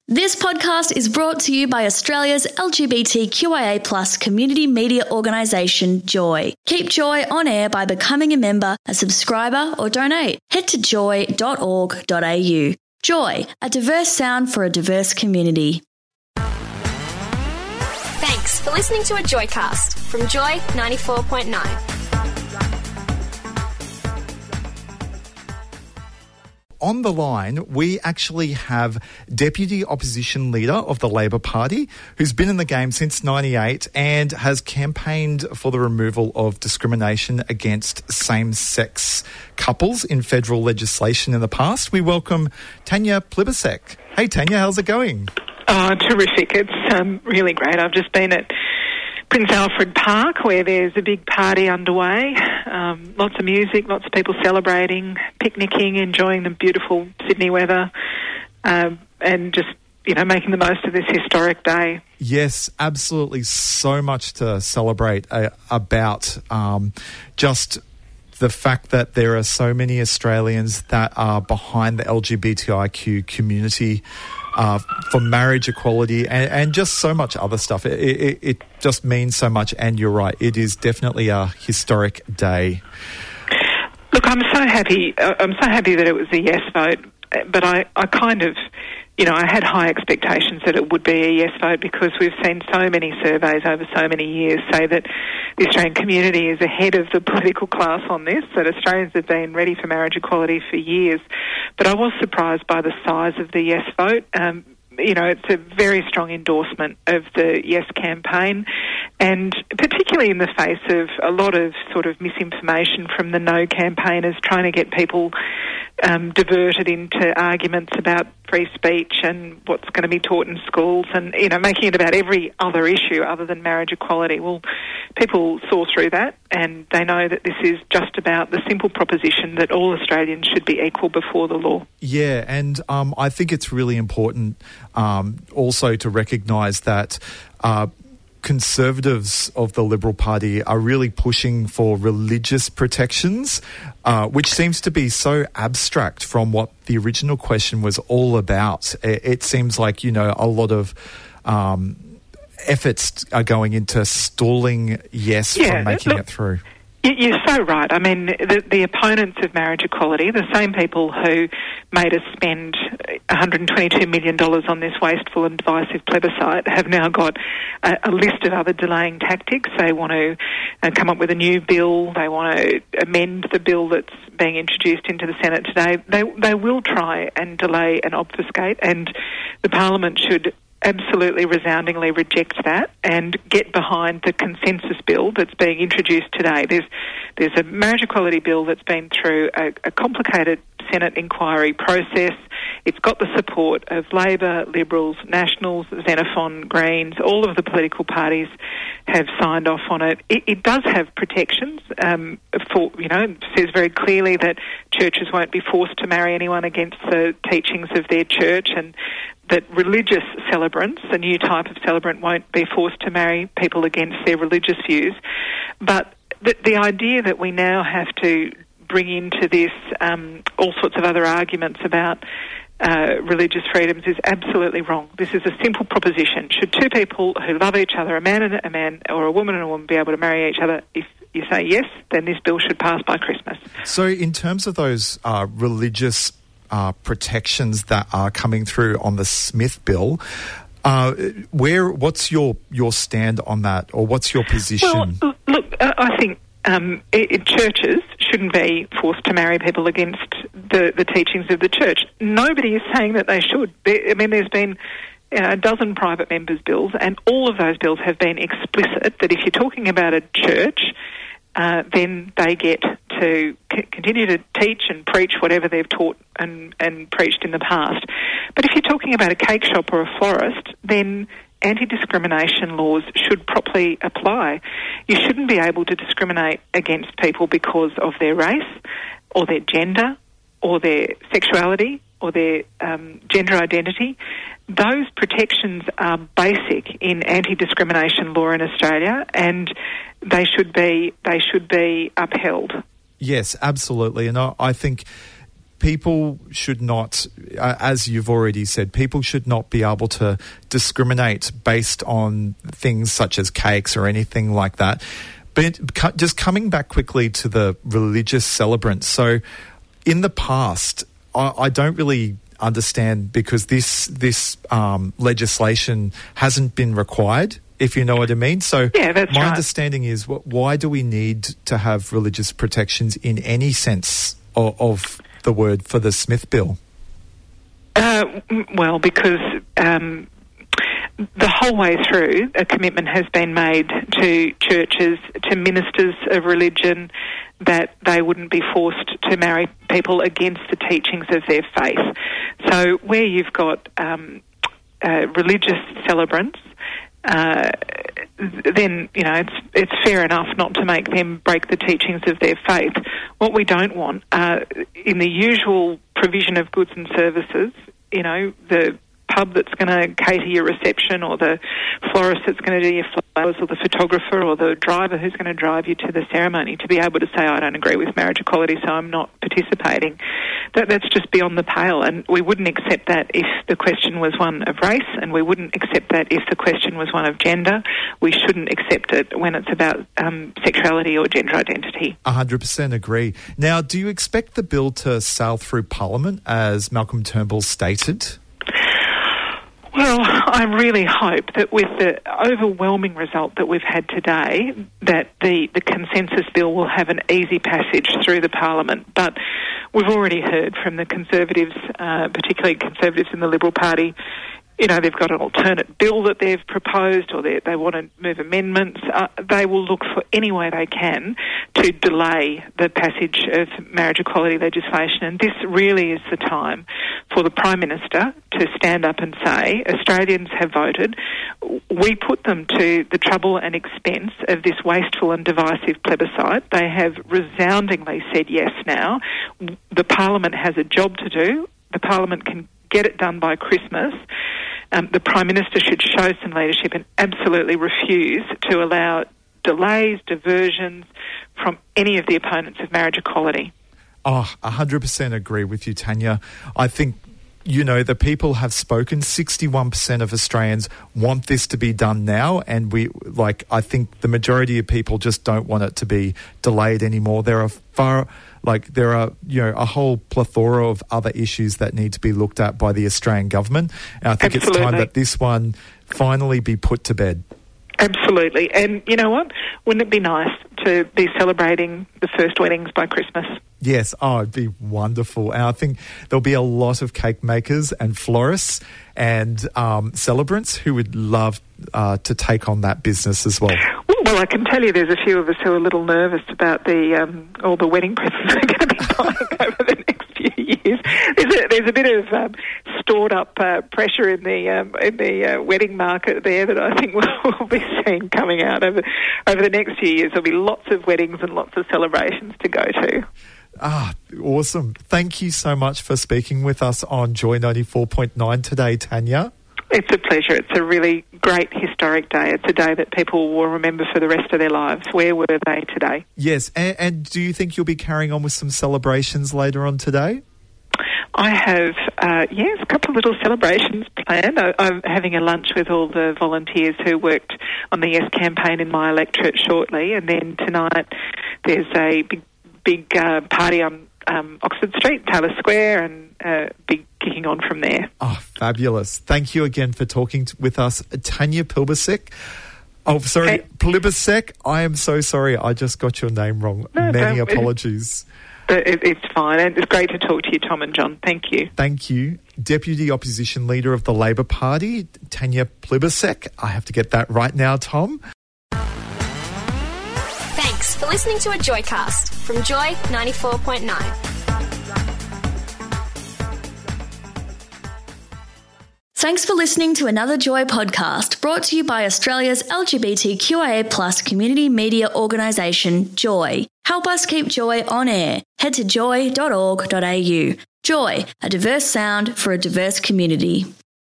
This podcast is brought to you by Australia's LGBTQIA+ community media organisation, Joy. Keep Joy on air by becoming a member, a subscriber or donate. Head to joy.org.au. Joy, a diverse sound for a diverse community. Thanks for listening to a Joycast from Joy 94.9. On the line, we actually have Deputy Opposition Leader of the Labor Party, who's been in the game since '98 and has campaigned for the removal of discrimination against same-sex couples in federal legislation in the past. We welcome Tanya Plibersek. Hey, Tanya, how's it going? Oh, terrific. It's really great. I've just been at Prince Alfred Park, where there's a big party underway. Lots of music, lots of people celebrating, picnicking, enjoying the beautiful Sydney weather, and just, making the most of this historic day. Yes, absolutely. So much to celebrate about just the fact that there are so many Australians that are behind the LGBTIQ community for marriage equality and just so much other stuff. It just means so much, and you're right, it is definitely a historic day. Look, I'm so happy that it was a yes vote, but I kind of, I had high expectations that it would be a yes vote because we've seen so many surveys over so many years say that the Australian community is ahead of the political class on this, that Australians have been ready for marriage equality for years. But I was surprised by the size of the yes vote. It's a very strong endorsement of the Yes campaign, and particularly in the face of a lot of sort of misinformation from the No campaigners trying to get people diverted into arguments about free speech and what's going to be taught in schools and, making it about every other issue other than marriage equality. Well, people saw through that, and they know that this is just about the simple proposition that all Australians should be equal before the law. Yeah, and I think it's really important also to recognise that Conservatives of the Liberal Party are really pushing for religious protections, which seems to be so abstract from what the original question was all about. It seems like, a lot of efforts are going into stalling yes from making it through. You're so right. I mean, the opponents of marriage equality, the same people who made us spend $122 million on this wasteful and divisive plebiscite, have now got a list of other delaying tactics. They want to come up with a new bill. They want to amend the bill that's being introduced into the Senate today. They will try and delay and obfuscate, and the Parliament should absolutely resoundingly reject that and get behind the consensus bill that's being introduced today. There's a marriage equality bill that's been through a complicated Senate inquiry process. It's got the support of Labor, Liberals, Nationals, Xenophon, Greens. All of the political parties have signed off on it. It does have protections. It says very clearly that churches won't be forced to marry anyone against the teachings of their church, and that religious celebrants, a new type of celebrant, won't be forced to marry people against their religious views. But the idea that we now have to bring into this all sorts of other arguments about religious freedoms is absolutely wrong. This is a simple proposition. Should two people who love each other, a man and a man, or a woman and a woman, be able to marry each other? If you say yes, then this bill should pass by Christmas. So in terms of those religious protections that are coming through on the Smith bill, what's your stand on that, or what's your position? Well, look, I think churches shouldn't be forced to marry people against the teachings of the church. Nobody is saying that they should. There's been a dozen private members' bills, and all of those bills have been explicit that if you're talking about a church, then they get to continue to teach and preach whatever they've taught and preached in the past. But if you're talking about a cake shop or a florist, then anti-discrimination laws should properly apply. You shouldn't be able to discriminate against people because of their race or their gender or their sexuality or their gender identity. Those protections are basic in anti-discrimination law in Australia, and they should be upheld. Yes, absolutely. And I think people should not, as you've already said, people should not be able to discriminate based on things such as cakes or anything like that. But just coming back quickly to the religious celebrants. So in the past, I don't really understand, because this legislation hasn't been required, if you know what I mean. So yeah, that's my right. understanding is, why do we need to have religious protections in any sense of the word for the Smith Bill? Well, because the whole way through, a commitment has been made to churches, to ministers of religion, that they wouldn't be forced to marry people against the teachings of their faith. So where you've got religious celebrants, then, you know, it's fair enough not to make them break the teachings of their faith. What we don't want, in the usual provision of goods and services, you know, the pub that's going to cater your reception, or the florist that's going to do your flowers, or the photographer, or the driver who's going to drive you to the ceremony, to be able to say, I don't agree with marriage equality, so I'm not participating. That's just beyond the pale, and we wouldn't accept that if the question was one of race, and we wouldn't accept that if the question was one of gender. We shouldn't accept it when it's about sexuality or gender identity. 100% agree. Now, do you expect the bill to sail through Parliament, as Malcolm Turnbull stated? Well, I really hope that with the overwhelming result that we've had today, that the consensus bill will have an easy passage through the Parliament. But we've already heard from the Conservatives, particularly Conservatives in the Liberal Party, you know, they've got an alternate bill that they've proposed, or they want to move amendments. They will look for any way they can to delay the passage of marriage equality legislation. And this really is the time for the Prime Minister to stand up and say, Australians have voted. We put them to the trouble and expense of this wasteful and divisive plebiscite. They have resoundingly said yes now. The Parliament has a job to do. The Parliament can get it done by Christmas. The Prime Minister should show some leadership and absolutely refuse to allow delays, diversions from any of the opponents of marriage equality. Oh, 100% agree with you, Tanya. I think, you know, the people have spoken. 61% of Australians want this to be done now, and I think the majority of people just don't want it to be delayed anymore. There are a whole plethora of other issues that need to be looked at by the Australian government. And I think Absolutely. It's time that this one finally be put to bed. Absolutely. And you know what? Wouldn't it be nice to be celebrating the first weddings by Christmas? Yes, it'd be wonderful. And I think there'll be a lot of cake makers and florists and celebrants who would love to take on that business as well. Well, I can tell you there's a few of us who are a little nervous about all the wedding presents we're going to be buying over the next few years. There's a bit of stored up pressure in the wedding market there that I think we'll be seeing coming out over the next few years. There'll be lots of weddings and lots of celebrations to go to. Ah, awesome. Thank you so much for speaking with us on Joy 94.9 today, Tanya. It's a pleasure. It's a really great historic day. It's a day that people will remember for the rest of their lives. Where were they today? Yes, and do you think you'll be carrying on with some celebrations later on today? I have, a couple of little celebrations planned. I'm having a lunch with all the volunteers who worked on the Yes campaign in my electorate shortly, and then tonight there's a big party on Oxford Street, Taylor Square, and big kicking on from there. Oh, fabulous. Thank you again for talking with us, Tanya Plibersek. Oh, sorry, hey. Plibersek. I am so sorry. I just got your name wrong. No, Many apologies. It's fine. And it's great to talk to you, Tom and John. Thank you. Thank you. Deputy Opposition Leader of the Labor Party, Tanya Plibersek. I have to get that right now, Tom. Thanks for listening to a Joycast from Joy 94.9. Thanks for listening to another Joy podcast brought to you by Australia's LGBTQIA+ community media organisation, Joy. Help us keep Joy on air. Head to joy.org.au. Joy, a diverse sound for a diverse community.